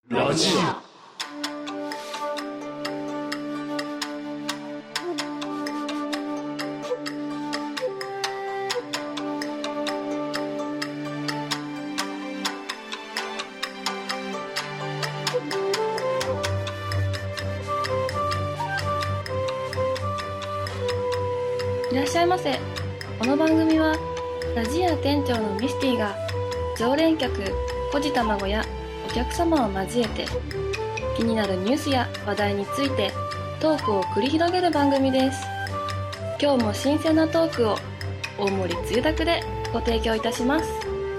ラジいらっしゃいませ。この番組はラジア店長のミスティが常連客コジ卵やお客様を交えて気になるニュースや話題についてトークを繰り広げる番組です。今日も新鮮なトークを大盛りつゆだくでご提供いたします。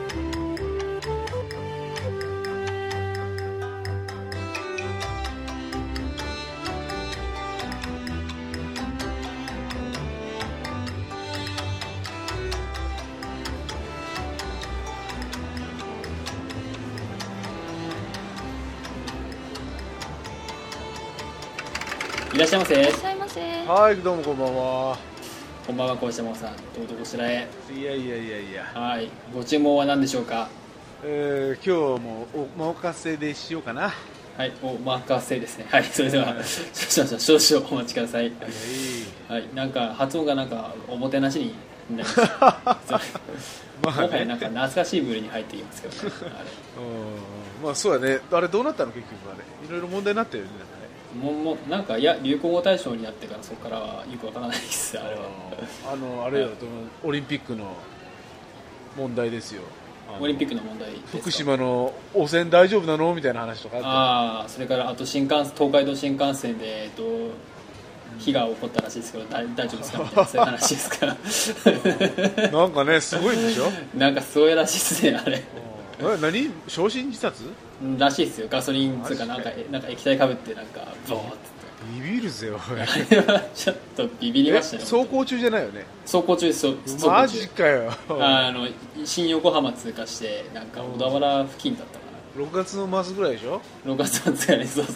いらっしゃいませ。 いらっしゃいませ。 はい、どうもこんばんは。 こんばんは、こうしたもんさん。どうぞこちらへ。 いやいやいやいや、 はい。ご注文は何でしょうか。 今日もお任せでしようかな。 はい、お任せですね。はい、それでは少々お待ちください。はい、なんか発音がなんかおもてなしになります。 まあもはやね、 なんか懐かしい部類に入っていますけどね。あれまあそうだね。あれどうなったの結局あれ。いろいろ問題になってるよね。 もうなんかいや流行語大賞になってからそこからはよくわからないです。あれは。 あれよ、そのオリンピックの問題ですよ。 オリンピックの問題ですか。 福島の汚染大丈夫なのみたいな話とかあった。 ああ、それからあと東海道新幹線で火が起こったらしいですけど、大丈夫ですかみたいな、そういう話ですからなんかね、すごいんでしょ。 なんかすごいらしいですね、あれ何、焼身自殺らしいですよ。ガソリンつうかなんか液体かぶってなんかボーってビビるぜおい。 あれはちょっとビビりましたね。 走行中じゃないよね。 走行中です。走行中マジかよ。 新横浜通過してなんか小田原付近だったか 6月の末ぐらいでしょ。 な、6月末ぐらいに。そう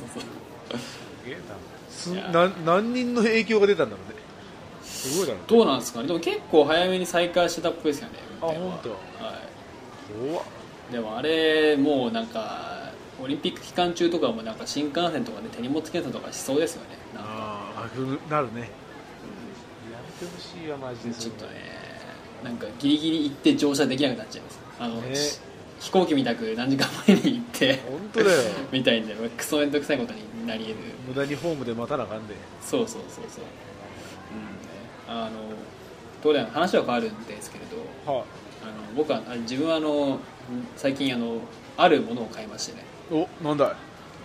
すげえな。何人の影響が出たんだろうね。すごいだろうね。 どうなんですかね。でも結構早めに再開してたっぽいですよね。 あ、 運転は本当。 はい。 怖っ。 でもあれもうなんかオリンピック期間中とかもなんか新幹線とかで手荷物検査とかしそうですよね。なんかなるね。やめてほしいわマジで。 ちょっとね、なんかギリギリ行って乗車できなくなっちゃいます。飛行機みたく何時間前に行って本当だよ。 みたいんでクソめんどくさいことになり得る。 無駄にホームで待たなあかんで。 そう、どうだよ、話は変わるんですけれど、 は僕は自分は最近あるものを買いましてね。 お、なんだい。 はい、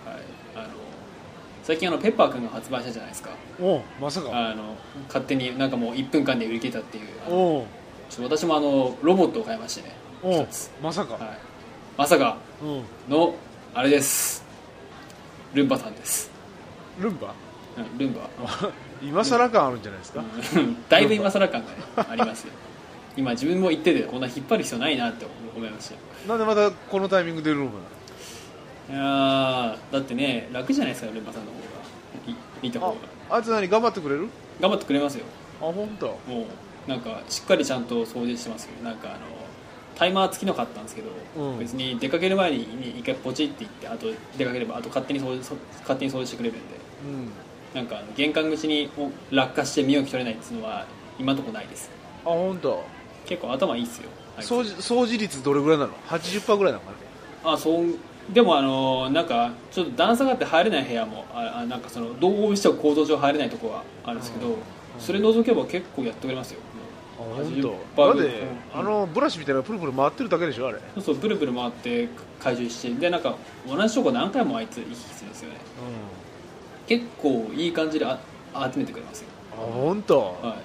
最近ペッパーくんが発売したじゃないですか。 お、まさか。 勝手になんかもう1分間で売り切れたっていう。 お、 ちょっと私もロボットを買いましてね。 お、 一つ。 まさか。 はい、まさかうん。 のあれです。ルンバさんです。 ルンバ。 ルンバ今更感あるんじゃないですか。 だいぶ今更感が、ね、ありますよ。今自分も言っててこんな引っ張る必要ないなって思いましたよ。 なんでまたこのタイミングでルンバいやだってね、楽じゃないですか、ルンバさんの方がいいた方が。 あいつ何頑張ってくれる。 頑張ってくれますよ。 あ、本当。 もうなんかしっかりちゃんと掃除してますよ。なんかタイマー付きの買ったんですけど、別に出かける前に一回ポチっていって、あと出かければあと勝手に掃除してくれるんで、なんか玄関口に落下して身動き取れないっていうのは今のところないです。 あ、本当。 結構頭いいっすよ。 掃除率どれぐらいなの。 80% ぐらいなのかな。 でもなんかちょっと段差があって入れない部屋もなんかどうしても構造上入れないところはあるんですけど、それ除けば結構やってくれますよ。 あ、本当。だってブラシみたいなプルプル回ってるだけでしょあれ。 そう、プルプル回って回収して、でなんか同じとこ何回もあいつ行き来するんですよね。結構いい感じで集めてくれますよ。 あ、本当。 はい。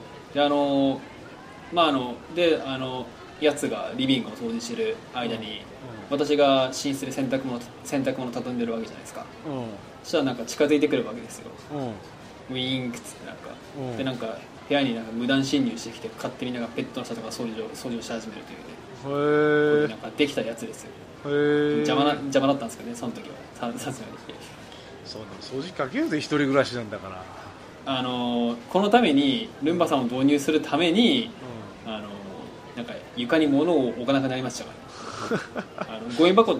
でやつがリビングを掃除してる間に、私が寝室で洗濯物畳んでるわけじゃないですか。そしたらなんか近づいてくるわけですよ。ウィーンクつってなんか、でなんか部屋になんか無断侵入してきて勝手になんかペットの下とか掃除をし始めるというね。なんかできたやつですよ。邪魔だったんですけどね、その時はさすがに。 そうだ、掃除かけようで一人暮らしなんだから。 このためにルンバさんを導入するために、なんか床に物を置かなくなりましたからゴミ箱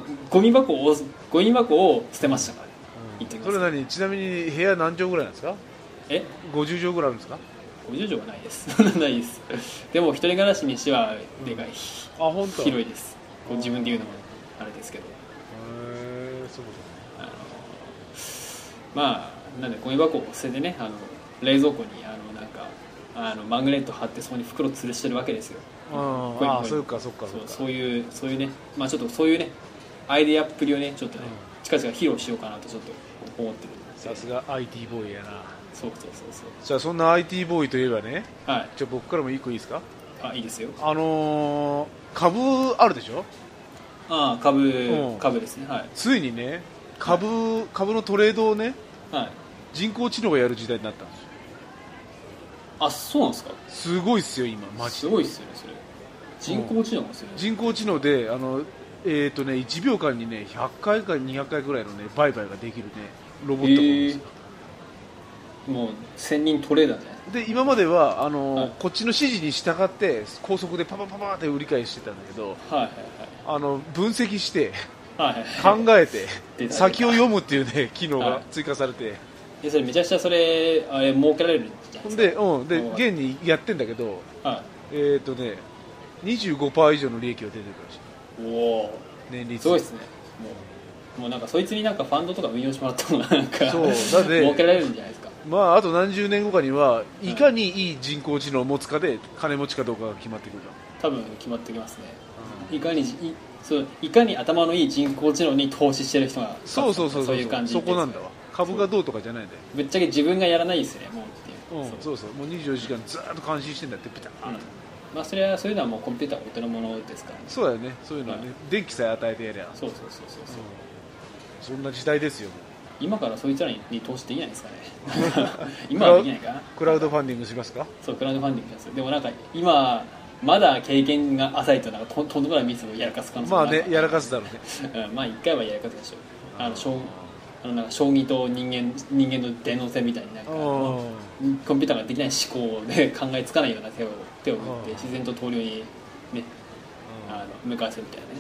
を捨てましたからね、言っておきます。 それちなみに部屋何畳ぐらいなんですか？50畳ぐらいあるんですか ？50畳はないですないです。でも一人暮らしにしてはでかい、 本当広いです。こう自分で言うのもあれですけど、 そうまあなんでゴミ箱を捨ててね、冷蔵庫にマグネット貼ってそこに袋吊るしてるわけですよ。 そうかそういうね、まあちょっとそういうねアイデアっぷりをねちょっとね、近々披露しようかなとちょっと思ってるんです。 さすが IT ボーイやな。 そうじゃあそんな IT ボーイといえばね、 はい、 じゃあ僕からも一個いいですか？ いいですよ。 株あるでしょ？ 株ですね。はい。 ついにね株のトレードをね、 はい、 人工知能がやる時代になったんですよ。 そうなんですか？ すごいっすよ今、マジですごいっすよねそれ。人工知能ですよね。 人工知能で1秒間にね100回か200回ぐらいのね売買ができるねロボットがあるんですよ。 もう専任トレーダーじゃないで今までははい、 こっちの指示に従って高速でパパパパって売り買いしてたんだけど、分析して考えて先を読むっていうね機能が追加されて、 それめちゃくちゃそれ儲けられるじゃないですか。 で現にやってんだけど、25% 以上の利益が出てるらしい。 おお、 年率すごいですね。もうなんかそいつになんかファンドとか運用してもらった方がなんかそうだって儲けられるんじゃないですか。 あと何十年後かにはいかにいい人工知能を持つかで金持ちかどうかが決まってくる。 多分決まってきますね。いかに頭のいい人工知能に投資してる人がそういう感じ。 そこなんだわ。株がどうとかじゃないんだよ。 ぶっちゃけ自分がやらないですよねもうっていう。 そうもう24時間ずっと監視してんだってピタッ、 まあそれはそういうのはもうコンピューターお手の物ですからね。 そうだよね。そういうのはね、電気さえ与えてやりゃ。 そう、 そんな時代ですよ。 今からそいつらに投資できないですかね今はできないかな。 クラウドファンディングしますか？ そう、クラウドファンディングです。でもなんか今まだ経験が浅いとなんかとんでもないミスをやらかす可能性がある。 やらかすだろうねまあ一回はやらかすでしょう。なんか将棋と人間の電脳戦みたいになんかコンピューターができない思考で考えつかないような手を打って自然と投了にね向かわせるみたいなね。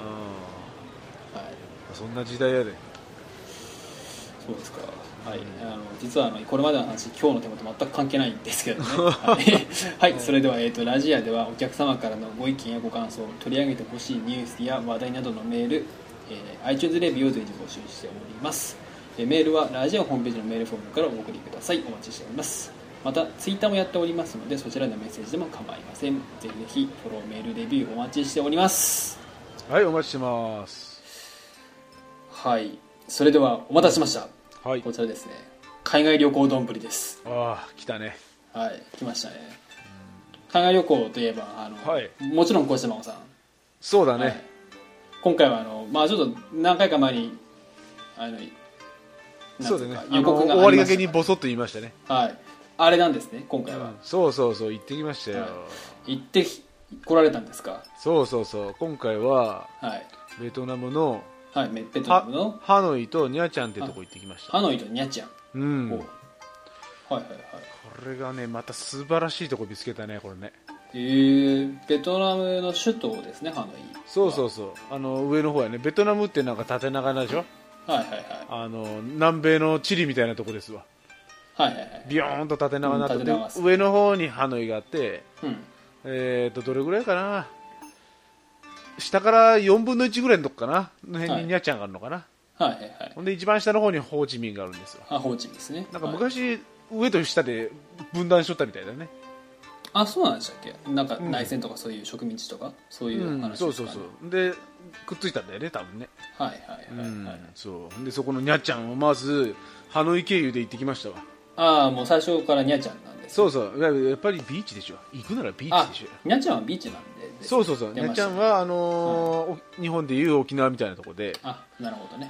そんな時代やで。 そうですか。はい、実はこれまでの話今日のテーマと全く関係ないんですけどねはい、それでは、ラジアではお客様からのご意見やご感想、取り上げてほしいニュースや話題などのメール、iTunes レビューを随時募集しております。メールはラジアホームページのメールフォームからお送りください。お待ちしております。またツイッターもやっておりますのでそちらのメッセージでも構いません。ぜひぜひフォロー、メール、レビューお待ちしております。 はい、お待ちしてます。 はい、それではお待たせしました。 はい、 こちらですね、海外旅行丼です。 来たね。 はい、来ましたね。海外旅行といえばもちろん小島さん。 そうだね、 今回はちょっと何回か前にそうだね、 予告が終わりがけにボソッと言いましたね。 はい、あれなんですね今回は。 そう行ってきましたよ。 行って来られたんですか？ そう今回はベトナムのハノイとニャチャンってとこ行ってきました。 ハノイとニャチャン。これがねまた素晴らしいとこ見つけたねこれね。 ベトナムの首都ですねハノイ。 そう上の方やね。ベトナムってなんか縦長でしょ。南米のチリみたいなとこですわ。ビヨーンと縦長になってて、上の方にハノイがあって、どれぐらいかな、下から4分の1ぐらいのとこかなの辺にニャチャンがあるのかな。ほんで一番下の方にホーチミンがあるんですよ。 ホーチミンですね。 なんか昔、上と下で分断しとったみたいだね。 そうなんでしたっけ？なんか内戦とかそういう植民地とかそういう話ですかね。 でくっついたんだよね多分ね。でそこのニャチャンをまずハノイ経由で行ってきましたわ。 もう最初からニャチャンなんです。 やっぱりビーチでしょ。行くならビーチでしょ。 ニャチャンはビーチなんで。 ニャチャンは日本でいう沖縄みたいなところで。 なるほどね。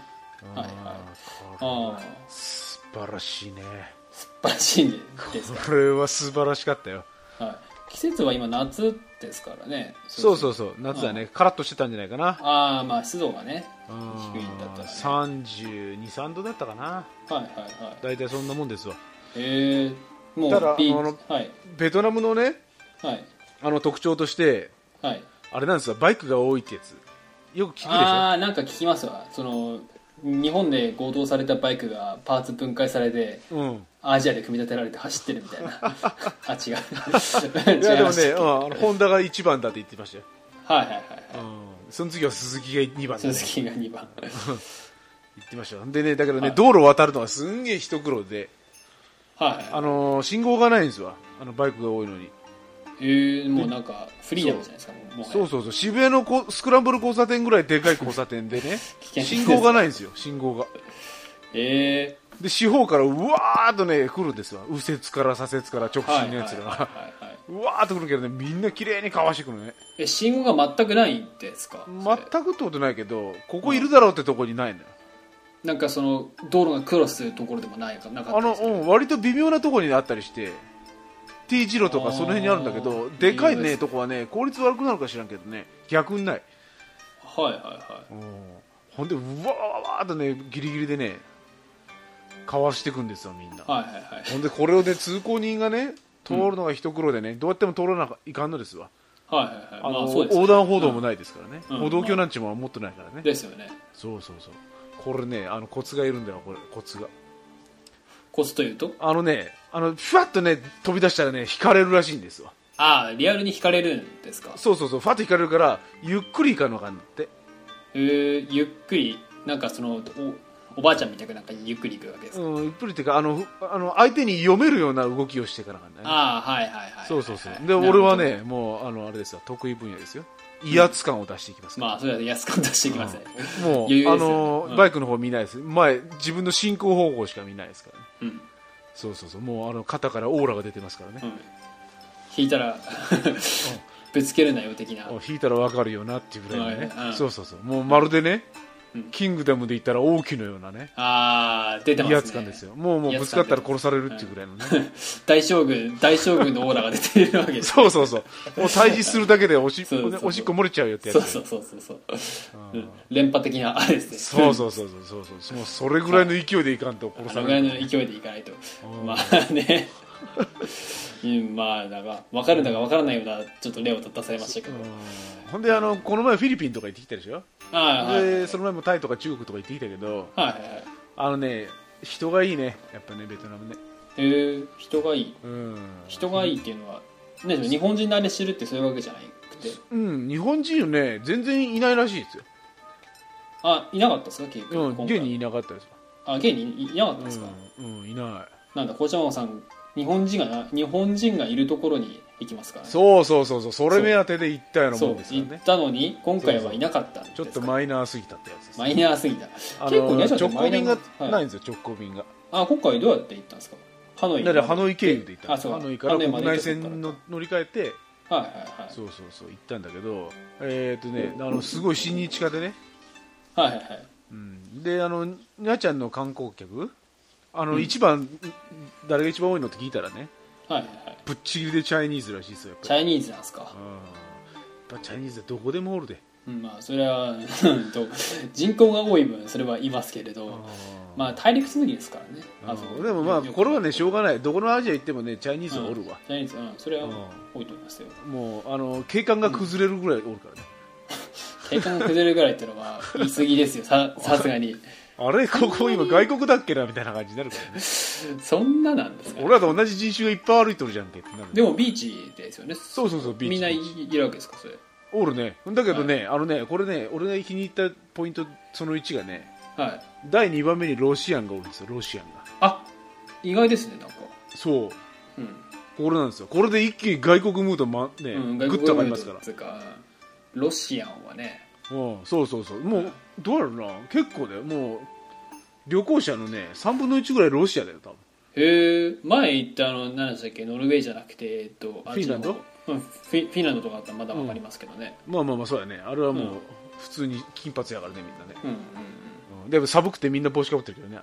素晴らしいね。 素晴らしいねですか。 これは素晴らしかったよ。 季節は今夏ですからね。 夏だね。カラッとしてたんじゃないかな。 湿度がね低いんだったら、 32、3度だったかな。大体そんなもんですわ。 もうただベトナムのね特徴としてあれなんですよ、バイクが多いってやつ。 よく聞くでしょ。 なんか聞きますわ。日本で強盗されたバイクがパーツ分解されて、アジアで組み立てられて走ってるみたいな違ういやでもね、ホンダが1番だって言ってましたよ。 はいはいはい、 その次は鈴木が2番だね。 鈴木が2番言ってましたよ。でね、だけどね、道路を渡るのはすんげえ一苦労で、信号がないんですわ、バイクが多いのに。 もうなんかフリーダムじゃないですか。 そう渋谷のスクランブル交差点ぐらいでかい交差点でね信号がないんですよ、信号が。で四方からうわーっとね来るんですわ、右折から左折から直進のやつらがうわーっと来るけどね、みんな綺麗にかわしてくるね。 信号が全くないんですか？ 全くってことないけど、ここいるだろうってとこにないのよ。 なんか道路がクロスするところでもなかったですか？ 割と微妙なところにあったりして、T 字路とかその辺にあるんだけど、でかいねとこはね効率悪くなるか知らんけどね、逆にない。ほんでうわーっとねギリギリでねかわしていくんですよみんな。ほんでこれをね通行人がね通るのが一苦労でね、どうやっても通らないかんのですわ。横断歩道もないですからね、歩道橋なんちも持ってないからね。 ですよね。 そうこれねコツがいるんだよ。これコツというとふわっとね飛び出したらね引かれるらしいんですわ。 リアルに引かれるんですか？ そうふわっと引かれるからゆっくり行かのかんって。 ゆっくりなんかおばあちゃんみたいななんかゆっくり行くわけですか？ ゆっくりっていうか相手に読めるような動きをしていかなかんね。そうで俺はねもうあれですよ、得意分野ですよ。威圧感を出していきます、 それは威圧感を出していきますね。 もうバイクの方見ないです。自分の進行方向しか見ないですからね。そうもう肩からオーラが出てますからね。 引いたらぶつけるなよ的な。 引いたら分かるよなっていうぐらいのね。そうもうまるでねキングダムで言ったら王毅のようなね出てますね、 威圧感ですよ。もうぶつかったら殺されるっていうぐらいのね大将軍のオーラが出ているわけです、 ね、そうもう退治するだけでおしっこ漏れちゃうよってやつ。 そう連覇的なあれですね。 そうもうそれぐらいの勢いでいかんと殺される。 それぐらいの勢いでいかないとねだから分かるんだか分からないようなちょっと例を出されましたけど、 ほんでこの前フィリピンとか行ってきたでしょ。でその前もタイとか中国とか行ってきたけど、人がいいねやっぱね、ベトナムね。 人がいい、人がいいっていうのは、日本人のあれ知るってそういうわけじゃなくて、 日本人ね全然いないらしいですよ。 いなかったですか？結局現にいなかったですか？現にいなかったですか？ いない。 なんだ、こちらさん日本人がいるところに行きますからね。 そうそれ目当てで行ったようなもんですからね。 行ったのに今回はいなかったんですか？ ちょっとマイナーすぎたってやつです。 マイナーすぎた。 結構ね直行便がないんですよ、直行便が。 今回どうやって行ったんですか？ハノイ。 だからハノイ経由で行ったんです。ハノイから国内線乗り換えてそう行ったんだけど、すごい親日家でね。でにゃちゃんの観光客一番誰が一番多いのって聞いたらね、ぶっちぎりでチャイニーズらしいですよ。 チャイニーズなんですか？ チャイニーズはどこでもおるで。 それは人口が多い分それはいますけれど、大陸続きですからね。 でもこれはねしょうがない。どこのアジア行ってもねチャイニーズはおるわ。 チャイニーズそれは多いと思いますよ。 もう景観が崩れるぐらいおるからね。 景観が崩れるぐらいっていうのは言い過ぎですよ、さすがに。 あれここ今外国だっけなみたいな感じになるからね。 そんななんですか？ 俺らと同じ人種がいっぱい歩いてるじゃんけってなる。 でもビーチですよね。 そうビーチ。 みんないるわけですか？それおるね。だけどね、これね俺が気に入ったポイントその1がね、第2番目にロシアンがおるんですよ。ロシアンが意外ですね。なんかそう、これなんですよ。これで一気に外国ムードグッと上がりますから。 ロシアンはね、 そうもうどうやろうな、結構だよ。もう旅行者のね3分の1ぐらいロシアだよ多分。 前行った何でしたっけ、ノルウェーじゃなくてフィンランド？ フィンランドとかだったらまだ分かりますけどね。 そうやね。あれはもう普通に金髪やからねみんなね。でも寒くてみんな帽子かぶってるけどね。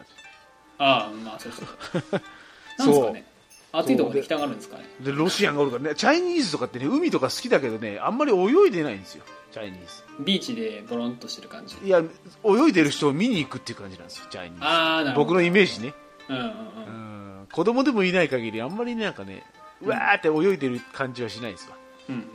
そうなんですかね。暑いところで行きたがるんですかね。 でロシアンがおるからね。チャイニーズとかってね海とか好きだけどねあんまり泳いでないんですよ。チャイニーズビーチでボロンとしてる感じ。 いや泳いでる人を見に行くっていう感じなんですよ、チャイニーズ。僕のイメージね。子供でもいない限りあんまりなんかねうわーって泳いでる感じはしないんですわ。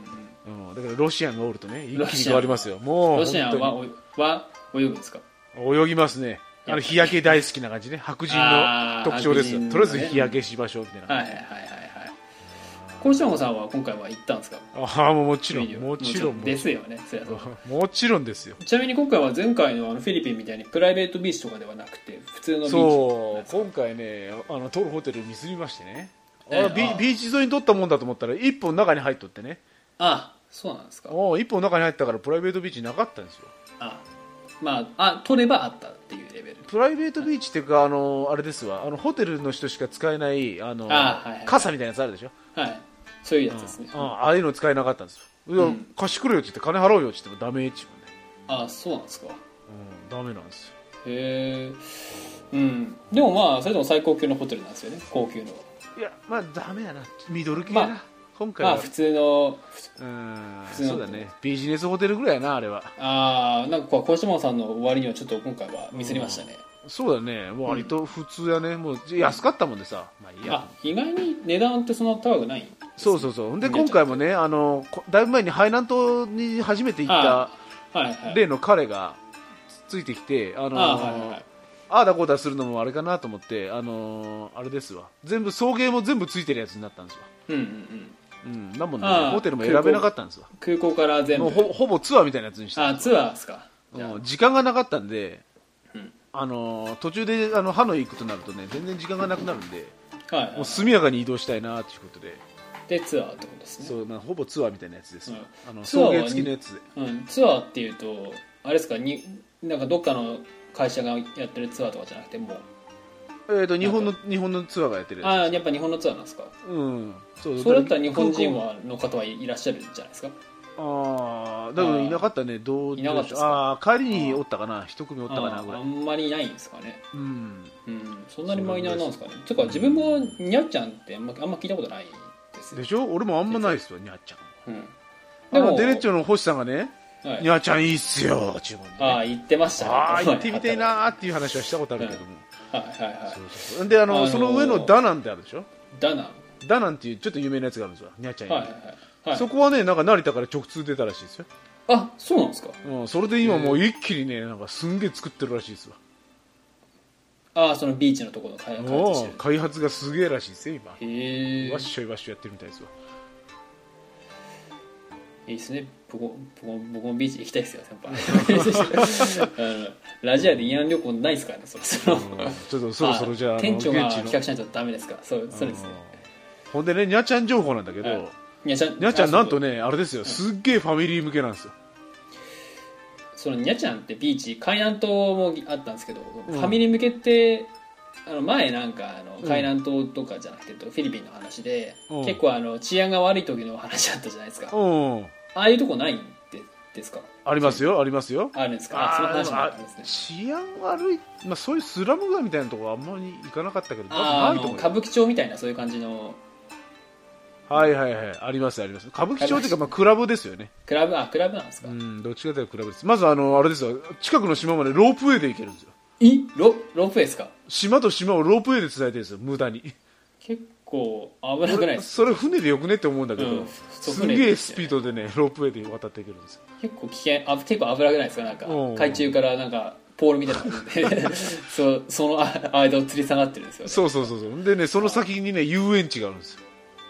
だからロシアンがおるとね一気に変わりますよ。もうロシアンは泳ぐんですか？ 泳ぎますね。日焼け大好きな感じね。白人の特徴ですよ。とりあえず日焼けしましょうみたいな。 はいはいはいはい。コションさんは今回は行ったんですか？ もちろんですよね。それはもちろんですよ。 ちなみに今回は前回のフィリピンみたいにプライベートビーチとかではなくて普通のビーチ。 そう今回ね撮るホテルミスりましてね。ビーチ沿いに撮ったもんだと思ったら一本中に入っとってね。 そうなんですか。 一本中に入ったからプライベートビーチなかったんですよ。 撮ればあったっていうレベル。 プライベートビーチっていうかあれですわ。ホテルの人しか使えない傘みたいなやつあるでしょ。 はい。そういうやつですね。 ああいうの使えなかったんですよ。貸してくれよって言って金払うよって言ってもダメっちもんね。そうなんですか。 ダメなんですよ。 へえ。でもそれでも最高級のホテルなんですよね。高級の。 いやダメやな。ミドル系な。今回は普通のそうだね。ビジネスホテルぐらいやなあれは。 なんか小島さんの割にはちょっと今回はミスりましたね。 そうだね。もう割と普通やね。もう安かったもんでさ。 意外に値段ってそんな高くない。 そうで今回もねだいぶ前に海南島に初めて行った例の彼がついてきてああだこうだするのもあれかなと思ってあれですわ。全部送迎も全部ついてるやつになったんですわ。なもんねホテルも選べなかったんですわ。 空港から全部ほぼツアーみたいなやつにしてツアーですか。 時間がなかったんで途中でハノイ行くとなるとね全然時間がなくなるんでもう速やかに移動したいなということでツアーってことですね。 そうほぼツアーみたいなやつです、送迎付きのやつで、 ツアーっていうとあれですかなんかどっかの会社がやってるツアーとかじゃなくてもう日本のツアーがやってるやつ。やっぱ日本のツアーなんですか。それだったら日本人の方はいらっしゃるんじゃないですか。 だからいなかったね。いなかったですか。帰りにおったかな。一組おったかなぐらい。 あんまりいないんですかね。そんなにマイナーなんですかね。てか自分もニャッちゃんってあんま聞いたことないですでしょ。俺もあんまないですよニャッちゃん。でもデレッチョの星さんがねニャッちゃんいいっすよ注文で言ってましたね。 行ってみたいなっていう話はしたことあるけども。でその上のダナンってあるでしょ。ダナンっていうちょっと有名なやつがあるんですよニャッちゃんに。そこはねなんか成田から直通出たらしいですよ。 そうなんですか。 それで今もう一気にねなんかすんげえ作ってるらしいですわ。 そのビーチのところの開発がすげえらしいですよ今。 わっしょいわっしょいやってるみたいですわ。 いいですね。僕もビーチ行きたいですよ先輩。ラジアで慰安旅行ないですからね。そろちょっとそろそろじゃあ店長が企画しないとダメですか。そうですね。 ほんでねニャちゃん情報なんだけどニャちゃんなんとねあれですよすっげえファミリー向けなんですよ。 そのニャちゃんってビーチ海南島もあったんですけど、ファミリー向けって前なんか海南島とかじゃなくてフィリピンの話で結構治安が悪い時の話あったじゃないですか。ああいうとこないんですか。 ありますよありますよ。 あるんですか。その話もあるんですね。 治安悪いそういうスラム街みたいなとこはあんまり行かなかったけど歌舞伎町みたいなそういう感じの。 はいあります歌舞伎町っていうかクラブですよね。 クラブなんですか。 どっちかというとクラブです。まずあれですよ近くの島までロープウェイで行けるんですよ。 ロープウェイですか。 島と島をロープウェイで伝えてるんですよ無駄に。 結構危なくないですか。 それ船でよくねって思うんだけど、すげえスピードでねロープウェイで渡っていけるんですよ。 結構危険結構危なくないですか。なんか海中からなんかポールみたいな感じでその間を吊り下がってるんですよ、ね、 そうでねその先にね遊園地があるんですよ。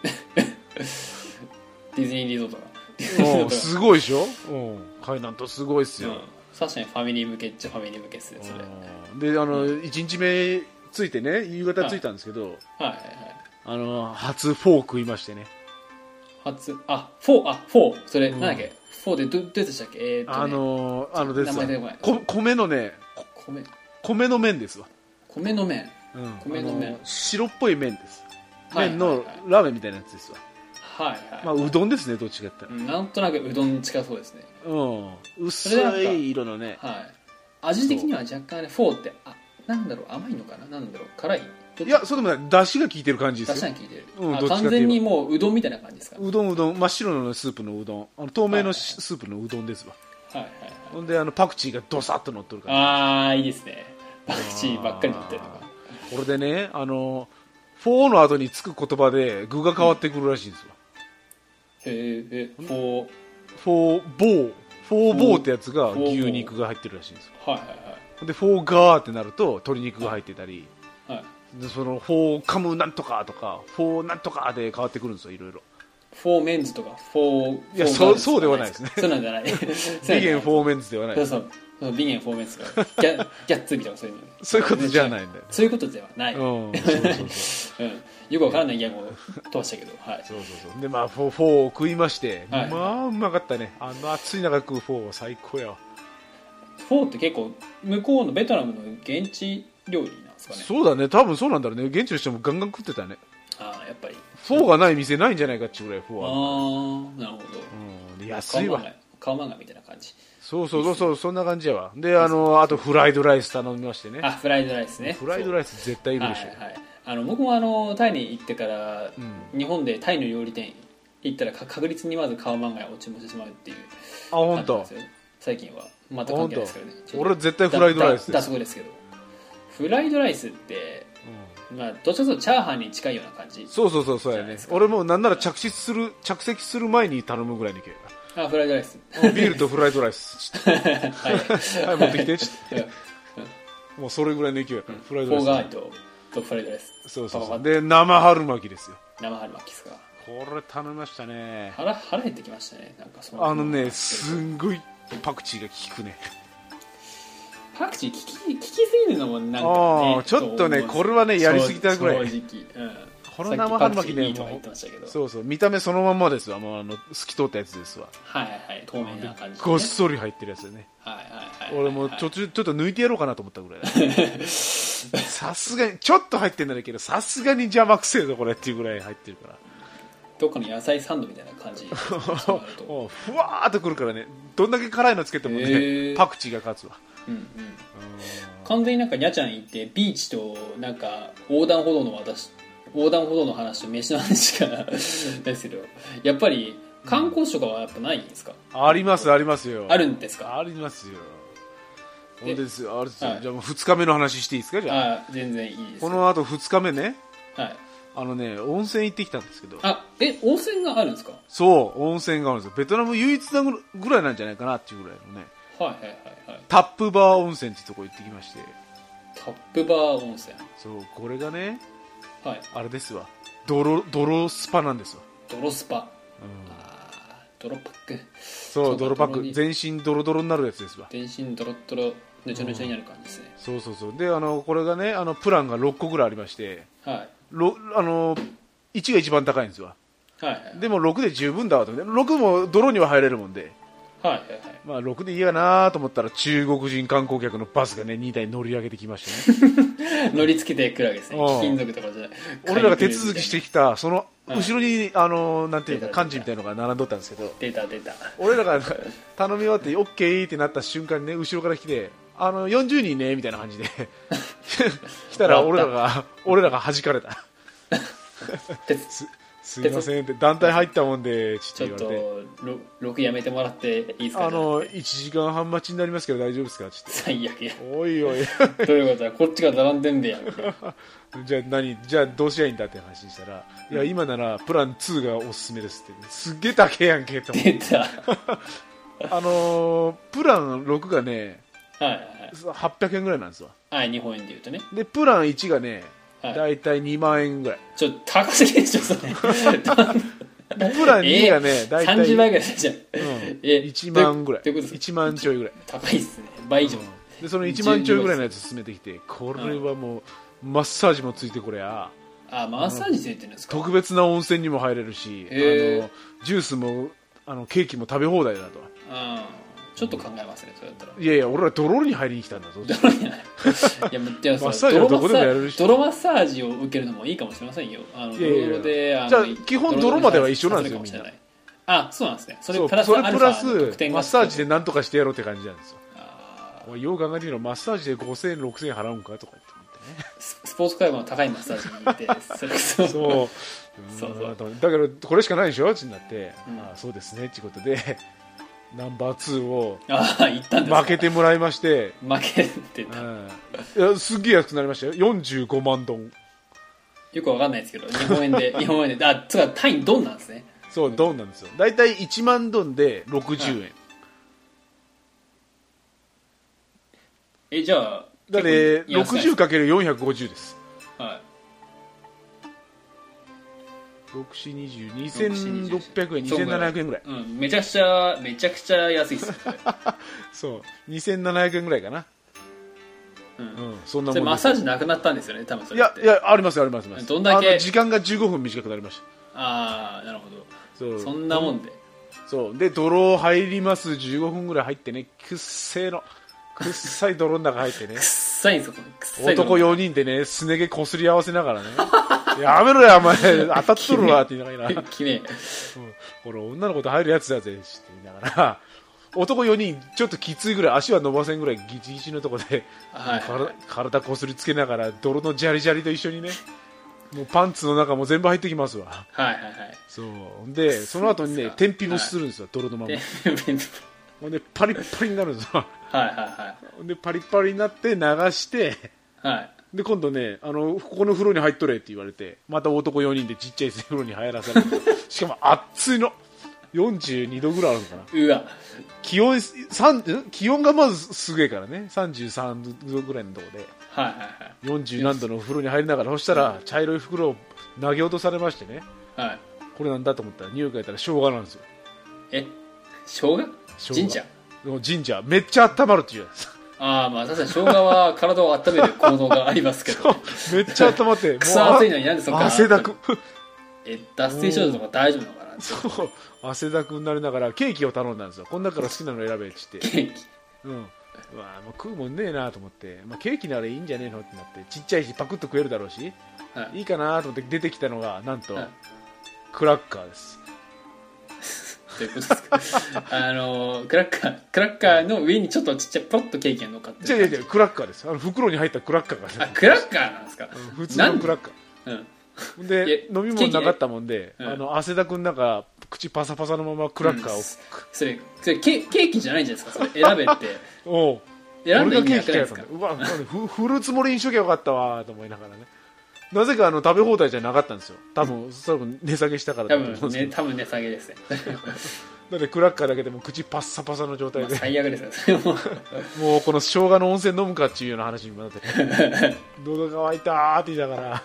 ディズニーリゾートがすごいでしょ。海南島すごいっすよ。 確かにファミリー向けっちゃファミリー向けっすねそれで1日目着いてね夕方着いたんですけど、初フォー食いましてね。 フォーそれなんだっけ。フォーでどうやってしたっけ。 ですわ米のね米の麺ですわ。 米の麺白っぽい麺です。麺のラーメンみたいなやつですわ。うどんですねどっちかって言ったら。 なんとなくうどんに近そうですね。 薄い色のね。 味的には若干ねフォーってなんだろう甘いのかななんだろう辛い。 いやそうでもない出汁が効いてる感じですよ。 出汁が効いてる。完全にもううどんみたいな感じですか。 うどん真っ白のスープのうどん透明のスープのうどんですわ。ほんでパクチーがドサッと乗っとるからいいですね。パクチーばっかり乗ってるとか。 これでねフォーの後につく言葉で具が変わってくるらしいんですわ。 フォフォーボーってやつが牛肉が入ってるらしいんですよ。 はいはいはい。 でフォーガーってなると鶏肉が入ってたり、 はい、 でそのフォーカムなんとかとかフォーなんとかで変わってくるんですよ、いろいろ。 フォーメンズとかフォー、 いや、そうではないですね。 そうなんじゃない。ビゲンフォーメンズではない。 そうビゲンフォーメンズがギャッツビとかそういうの。 そういうことじゃないんだよ。 そういうことではない。 そうよくわからないギャグを飛ばしたけど、はい。 そうで、まあフォーを食いまして、 はい、 まあうまかったね。暑い中食うフォーは最高やわ。 フォーって結構向こうのベトナムの現地料理なんですかね。 そうだね、多分そうなんだろうね。現地の人もガンガン食ってたね。 ああ、やっぱりフォーがない店ないんじゃないかっていうぐらいフォーは。 ああ、なるほど。 安いわ。 カオマンガみたいな感じ。 そうそんな感じやわ。で、あとフライドライス頼みましてね。 あ、フライドライスね。 フライドライス絶対いるでしょ。 はいはい、僕もタイに行ってから、日本でタイの料理店行ったら確実にまずカオマンガを注文してしまうっていう。 あ、本当。 最近はまた関係ないですからね。 俺は絶対フライドライスだそうですけど、フライドライスって、まあどちらかというとチャーハンに近いような感じ。 そうやね。俺もなんなら着席する前に頼むぐらいにいける。 あ、フライドライス。 ビールとフライドライス。はい、持ってきて。もうそれぐらいの勢いやから。フライドライス。 フォーガーとフライドライス。 そう。で、生春巻きですよ。 生春巻きですか。 これ頼みましたね。 腹減ってきましたね。なんかすんごいパクチーが効くね。 パクチー効きすぎるのもなんかね、 ちょっとね、これはね、やりすぎたぐらい。 正直。 この生春巻きね、そう見た目そのまんまですわ。透き通ったやつですわ。 はい透明な感じ、 ごっそり入ってるやつでね。俺もちょっと抜いてやろうかなと思ったぐらい。さすがにちょっと入ってんだけど、さすがに邪魔くせえぞこれっていうぐらい入ってるから。 どっかの野菜サンドみたいな感じ。 ふわーっとくるからね。どんだけ辛いのつけてもね、パクチーが勝つわ。 完全になんかニャちゃん行ってビーチとなんか横断歩道の話と飯の話しかないですけど、やっぱり観光地とかはやっぱないんですか？ ありますよ。 あるんですか？ ありますよ。そうですよ。じゃあもう2日目の話していいですか？じゃあ。 全然いいです。 この後2日目ね。 はい。 温泉行ってきたんですけど。 温泉があるんですか？ そう、温泉があるんですよ。ベトナム唯一なぐらいなんじゃないかなっていうぐらいのね。タップバー温泉ってとこ行ってきまして。 タップバー温泉。 そう、これがね、あれですわ。泥スパなんですよ。 泥スパ。泥パック。 そう、泥パック。全身ドロドロになるやつですわ。 全身ドロドロ、ぬちょぬちょになる感じですね。 そう。で、これがね、プランが6個ぐらいありまして、1が一番高いんですわ。でも6で十分だわと。6も泥には入れるもんで。まあ6でいいかなと思ったら中国人観光客のバスがね2台乗り上げてきましたね。 乗り付けてくるわけですね。貴金属とかじゃない。 俺らが手続きしてきたその後ろになんていうか漢字みたいなのが並んどったんですけど、 出た俺らが頼み終わって OK ってなった瞬間にね、後ろから来て40人ねみたいな感じで来たら俺らが弾かれた。すいませんって団体入ったもんでちょっと6やめてもらっていいですか？ 1時間半待ちになりますけど大丈夫ですか？って最悪や。 おいどういうことだ、こっちが並んでんべや。 じゃあどうしやいいんだって話したら、いや今ならプラン2がおすすめですって、すっげえ高えやんけと思って。 出た。 プラン6がね、800円ぐらいなんですわ。 日本円で言うとね。 でプラン1がね、だいたい2万円ぐらい。 ちょっと高すぎでしょそれ。 プラン2がね、だいたい 30倍ぐらいじゃん。 1万ぐらい。1万ちょいぐらい。 高いっすね。倍以上。 でその1万ちょいぐらいのやつ進めてきて、これはもうマッサージもついてこれや。 マッサージついてるんですか？ 特別な温泉にも入れるし、ジュースもケーキも食べ放題だと。 ちょっと考えますね、それだったら。 いやいや、俺ら泥に入りに来たんだぞ。 泥に入り。いや、マッサージはどこでもやれるし。泥マッサージを受けるのもいいかもしれませんよ。泥でじゃあ基本泥までは一緒なんですよ、みんな。 そうなんですね。それプラスマッサージで何とかしてやろうって感じなんですよ。よう考えてみろ、マッサージで5000円6000円払うんかとか言ってね。 スポーツクラブの高いマッサージに行ってそうだからこれしかないでしょってなって、そうですねっていうことでナンバー2を負けてもらいまして、 負けてた、 いやすっげえ安くなりましたよ。45万ドン。 よくわかんないですけど、日本円でつかタイドンなんですね。 そうドンなんですよ。だいたい1万ドンで60 円、じゃあだって 60×450 です。 はい 6、4、20、2600円、2700円ぐらい。 めちゃくちゃ安いですよそう、2700円ぐらいかな。そんなもん。 マッサージなくなったんですよね、多分それ。 いや、あります。 どんだけ時間が15分短くなりました。 ああ、なるほど。そんなもんで。 そうで、泥入ります。15分ぐらい入ってね、くっさい泥の中入ってね。 くっさいんですよ、 男4人でね、すね毛こすり合わせながらね。やめろや、お前、当たっとるわって言いながら。 きめこれ女の子と入るやつだぜって言いながら。男4人ちょっときついぐらい、足は伸ばせんぐらいギチギチのとこで、体こすりつけながら泥のジャリジャリと一緒にね、もうパンツの中も全部入ってきますわ。そうでその後にね、天日干しするんですよ、泥のまま。ほんでパリッパリになるんですよ。でパリッパリになって流して、で今度ね、ここの風呂に入っとれって言われて、また男4人でちっちゃい風呂に入らされて、しかも熱いの42度ぐらいあるのかな。 うわ、 気温がまずすげえからね、33度ぐらいのところで、40何度の風呂に入りながら、そしたら茶色い袋を投げ落とされましてね、これなんだと思ったら、匂い嗅いだら生姜なんですよ。 生姜？ 神社めっちゃ温まるって言うんです。 まあ確かに生姜は体を温める効能がありますけどめっちゃ温まってクソ暑いのになんでそっか汗だく脱水症状とか大丈夫なのかな。 そう汗だくになりながらケーキを頼んだんですよ。こん中から好きなの選べって言ってケーキ、 もう食うもんねえなと思って、ケーキならいいんじゃねえのってなって、ちっちゃいしパクッと食えるだろうし、いいかなと思って出てきたのがなんと、クラッカーです。 どういうことですかクラッカーの上にちょっとちっちゃいポロッとケーキが乗っかってる。 違うクラッカーです。袋に入ったクラッカーが。 クラッカーなんですか。 普通のクラッカー。で飲み物なかったもんで、汗だくの中口パサパサのままクラッカーを、 それケーキじゃないんじゃないですか。それ選べって選んだ意味なくないですか。 うわ振るつもりにしときゃよかったわと思いながらね。なぜか食べ放題じゃなかったんですよ。多分値下げしたからだと思うんですけど。 多分値下げですね。 だってクラッカーだけでも口パッサパサの状態で、 最悪ですよ。 もうこの生姜の温泉飲むかっていうような話になって喉が渇いたーって言いながら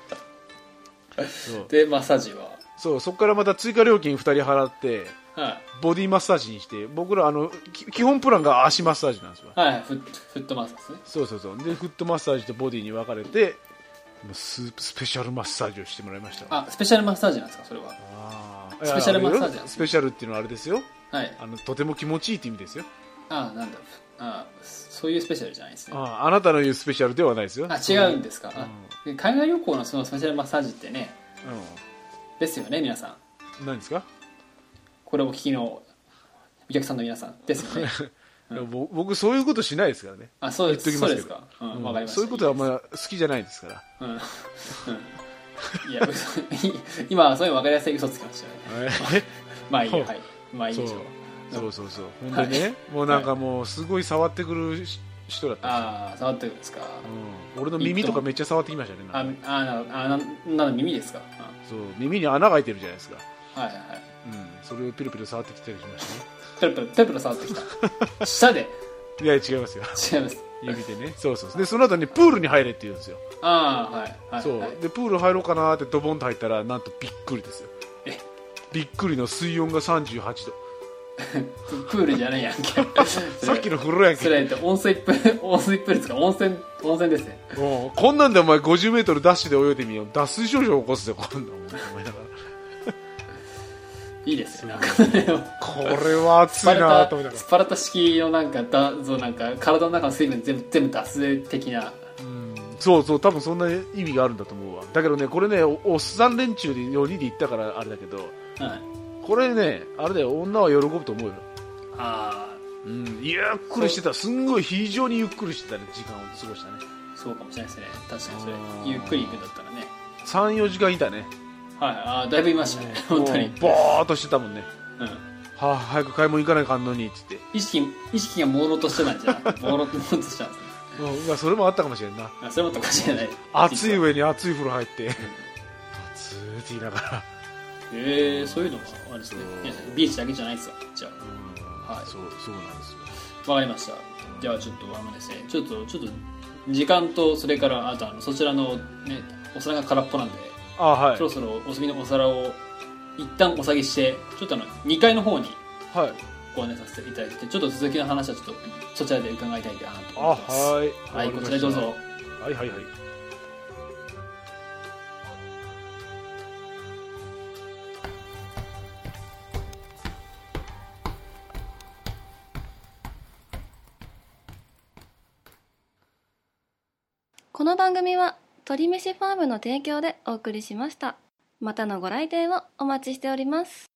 でマッサージはそこからまた追加料金2人払って、ボディマッサージにして、僕ら基本プランが足マッサージなんですよ。 フットマッサージですね。 そうでフットマッサージとボディに分かれてスペシャルマッサージをしてもらいました。 スペシャルマッサージなんですか、それは。スペシャルマッサージなんです。 スペシャルっていうのはあれですよ、とても気持ちいいって意味ですよ。 なんだそういうスペシャルじゃないですね。 あなたの言うスペシャルではないですよ。 違うんですか。海外旅行のそのスペシャルマッサージってね、ですよね、皆さん。 何ですか。 これをお聞きのお客さんの皆さんですよね。 僕そういうことしないですからね。 そうですか。わかりました。 そういうことはあんま好きじゃないですから。 いや今そういう分かりやすい嘘つきましたよね。まあいいでしょう。 そう本当にね、もうなんかもうすごい触ってくる人だった。 触ってくるんですか。 俺の耳とかめっちゃ触ってきましたね。 なん耳ですか。 そう耳に穴が開いてるじゃないですか。それをピロピロ触ってきたりしましたね。 ペロペロ触ってきた。舌で。 いや違いますよ。 違います。 指でね。そうでその後にプールに入れって言うんですよ。でプール入ろうかなってドボンと入ったら、なんとびっくりですよ。びっくりの水温が38度。 プールじゃないやんけ。 さっきの風呂やんけ。 それ温水プールですか。温泉ですね。 こんなんでお前50メートルダッシュで泳いでみよう。脱水症状起こすぜこんなん思いながら。 いいですよ。 これは熱いなと思いながら。 スパルタ式のなんか体の中の水分全部出す的な。 そう多分そんな意味があるんだと思うわ。だけどね、これね、おっさん連中で4人で行ったからあれだけど、これね、あれだよ、女は喜ぶと思うよ。ゆっくりしてた。すんごい非常にゆっくりしてたね、時間を過ごしたね。 そうかもしれないですね。確かにそれゆっくり行くんだったらね、 3,4 時間いたね。 だいぶいましたね。本当にボーっとしてたもんね。早く買い物行かないかんのにって言って、 意識が朦朧としてたんじゃない。朦朧としてたんですね。 それもあったかもしれんな。 それもあったかもしれない。 暑い上に暑い風呂入って暑いって言いながらそういうのがあるんですね。ビーチだけじゃないですよ、じゃあ。はい。 そうなんですよ。 わかりました。じゃあちょっとですね、ちょっと時間と、それからあとそちらのね、お皿が空っぽなんで、 はい、 そろそろお済みのお皿を一旦お下げして、ちょっと2階の方にご案内させていただいて、ちょっと続きの話はちょっとそちらで伺いたいなと思います。はい、こちらへどうぞ。 はいはいはい。 この番組は鳥めしファームの提供でお送りしました。またのご来店をお待ちしております。